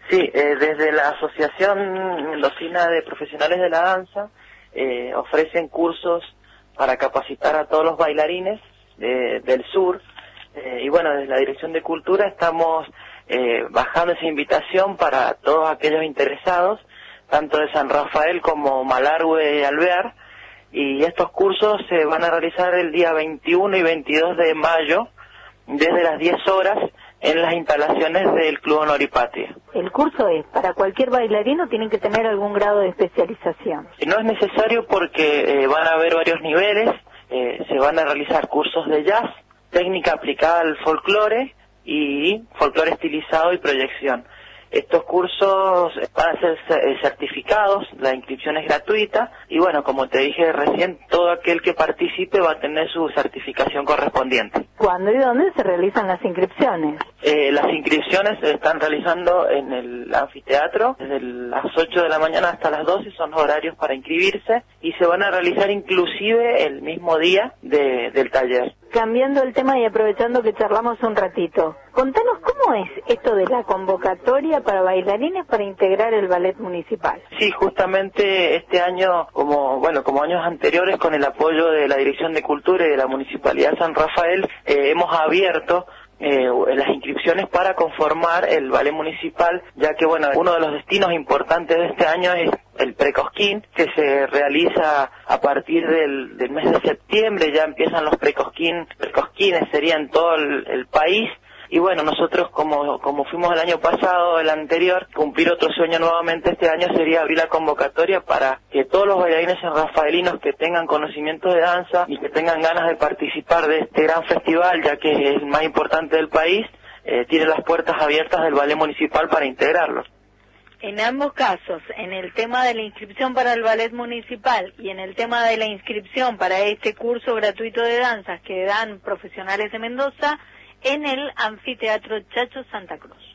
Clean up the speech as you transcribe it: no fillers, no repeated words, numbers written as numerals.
Sí, desde la Asociación Mendocina de Profesionales de la Danza ofrecen cursos para capacitar a todos los bailarines del sur. Y bueno, desde la Dirección de Cultura estamos bajando esa invitación para todos aquellos interesados, tanto de San Rafael como Malargüe y Alvear. Y estos cursos se van a realizar el día 21 y 22 de mayo, desde las 10 horas, en las instalaciones del Club Honor y Patria. ¿El curso es para cualquier bailarín o tienen que tener algún grado de especialización? No es necesario porque van a haber varios niveles. Se van a realizar cursos de jazz, técnica aplicada al folclore y folclore estilizado y proyección. Estos cursos van a ser certificados, la inscripción es gratuita y bueno, como te dije recién, todo aquel que participe va a tener su certificación correspondiente. ¿Cuándo y dónde se realizan las inscripciones? Las inscripciones se están realizando en el anfiteatro desde las 8 de la mañana hasta las 12, son los horarios para inscribirse y se van a realizar inclusive el mismo día del taller. Cambiando el tema y aprovechando que charlamos un ratito, contanos cómo es esto de la convocatoria para bailarines para integrar el ballet municipal. Sí, justamente este año, como años anteriores, con el apoyo de la Dirección de Cultura y de la Municipalidad de San Rafael, hemos abierto las inscripciones para conformar el ballet municipal, ya que uno de los destinos importantes de este año es el Precosquín, que se realiza a partir del mes de septiembre. Ya empiezan los precosquines, sería en todo el país. Y bueno, nosotros como fuimos el año pasado, el anterior, cumplir otro sueño nuevamente este año sería abrir la convocatoria para que todos los bailarines sanrafaelinos que tengan conocimiento de danza y que tengan ganas de participar de este gran festival, ya que es el más importante del país, tienen las puertas abiertas del ballet municipal para integrarlos. En ambos casos, en el tema de la inscripción para el ballet municipal y en el tema de la inscripción para este curso gratuito de danzas que dan profesionales de Mendoza, en el Anfiteatro Chacho Santa Cruz.